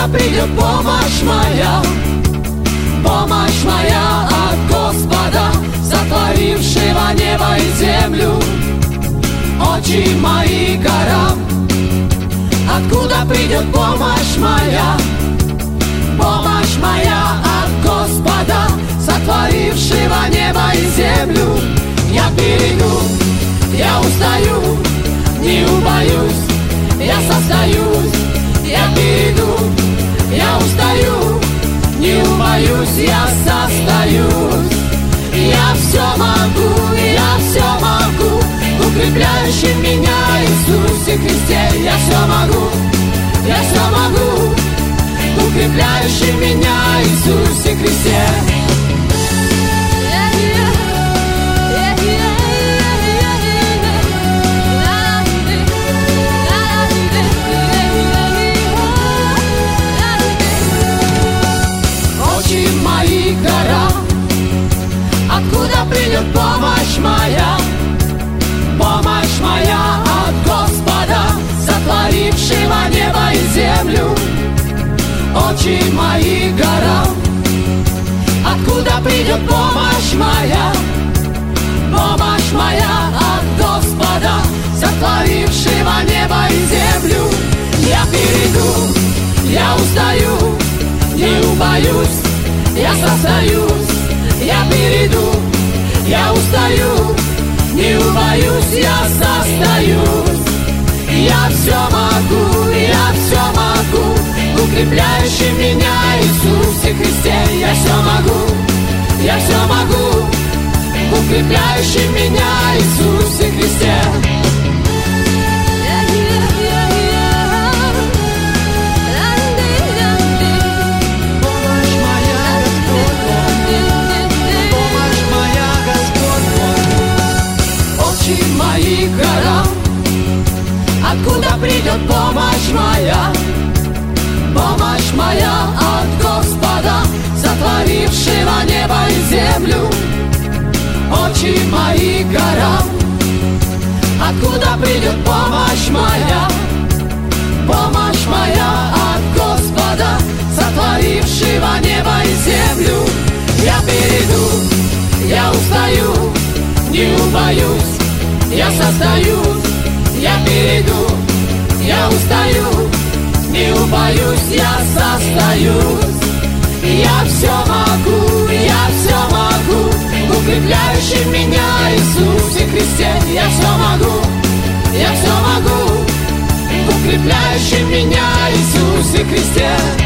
Откуда придет помощь моя от Господа, сотворившего небо и землю, очи мои горам. Откуда придет помощь моя от Господа, сотворившего небо и землю? Я перейду, я устаю, не убоюсь, я состоюсь. Я перейду, я устаю, не убоюсь, я состоюсь. Я все могу, укрепляющий меня Иисусе Христе. Я все могу, укрепляющий меня Иисусе Христе. Откуда придет помощь моя от Господа, сотворившего небо и землю, очи мои горам. Откуда придет помощь моя от Господа, сотворившего небо и землю? Я перейду, я устаю, не убоюсь, я состоюсь. Я перейду, я устаю, не убоюсь, я состоюсь. Я все могу, укрепляющий меня Иисусе Христе. Я все могу, укрепляющий меня Иисусе Христе. Откуда придет помощь моя от Господа, сотворившего небо и землю, очи мои горам. Откуда придет помощь моя от Господа, сотворившего небо и землю? Я перейду, я устаю, не убоюсь, я состоюсь. Я перейду, я устаю, не убоюсь, я состоюсь. Я все могу, укрепляющий меня Иисусе Христе. Я все могу, укрепляющий меня Иисусе Христе.